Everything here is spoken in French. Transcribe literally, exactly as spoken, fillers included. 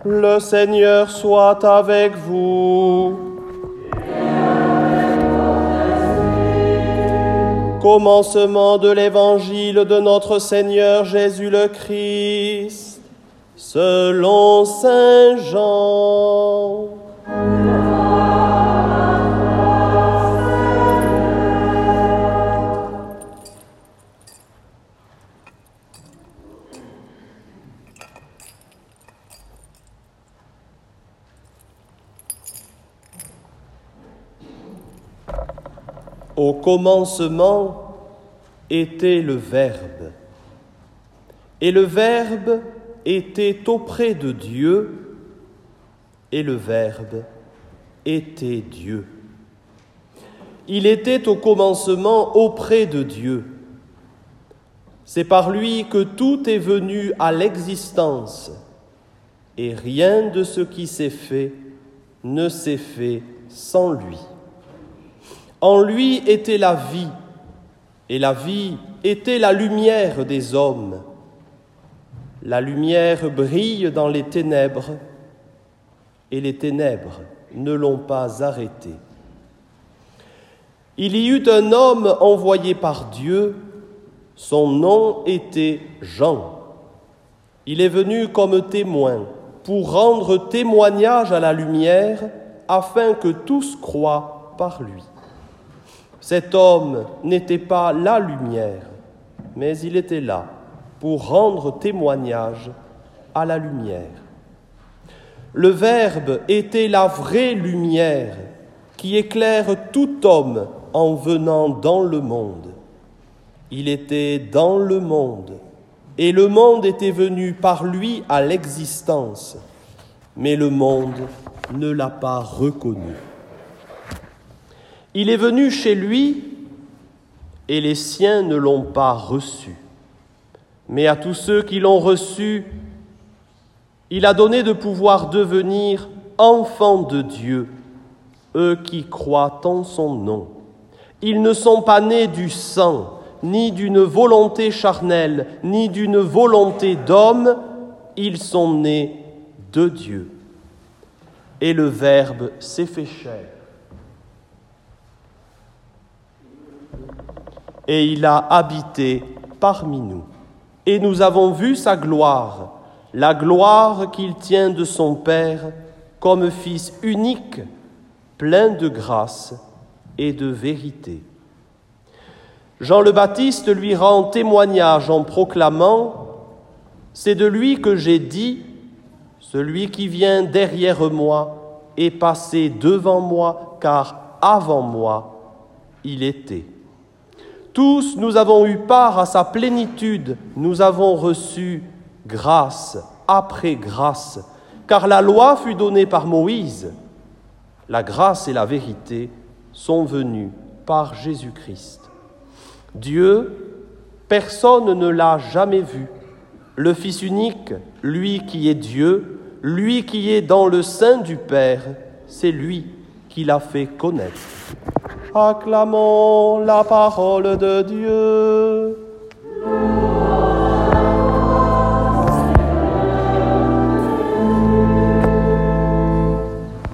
Le Seigneur soit avec vous. Commencement de l'évangile de notre Seigneur Jésus le Christ, selon saint Jean. Au commencement était le Verbe, et le Verbe était auprès de Dieu, et le Verbe était Dieu. Il était au commencement auprès de Dieu. C'est par lui que tout est venu à l'existence, et rien de ce qui s'est fait ne s'est fait sans lui. En lui était la vie, et la vie était la lumière des hommes. La lumière brille dans les ténèbres, et les ténèbres ne l'ont pas arrêtée. Il y eut un homme envoyé par Dieu, son nom était Jean. Il est venu comme témoin pour rendre témoignage à la lumière, afin que tous croient par lui. Cet homme n'était pas la lumière, mais il était là pour rendre témoignage à la lumière. Le Verbe était la vraie lumière qui éclaire tout homme en venant dans le monde. Il était dans le monde, et le monde était venu par lui à l'existence, mais le monde ne l'a pas reconnu. Il est venu chez lui, et les siens ne l'ont pas reçu. Mais à tous ceux qui l'ont reçu, il a donné de pouvoir devenir enfants de Dieu, eux qui croient en son nom. Ils ne sont pas nés du sang, ni d'une volonté charnelle, ni d'une volonté d'homme, ils sont nés de Dieu. Et le Verbe s'est fait chair. Et il a habité parmi nous. Et nous avons vu sa gloire, la gloire qu'il tient de son Père, comme Fils unique, plein de grâce et de vérité. Jean le Baptiste lui rend témoignage en proclamant « C'est de lui que j'ai dit, celui qui vient derrière moi est passé devant moi, car avant moi, il était. » Tous, nous avons eu part à sa plénitude, nous avons reçu grâce après grâce, car la loi fut donnée par Moïse. La grâce et la vérité sont venues par Jésus-Christ. Dieu, personne ne l'a jamais vu. Le Fils unique, lui qui est Dieu, lui qui est dans le sein du Père, c'est lui qui l'a fait connaître. Acclamons la parole de Dieu.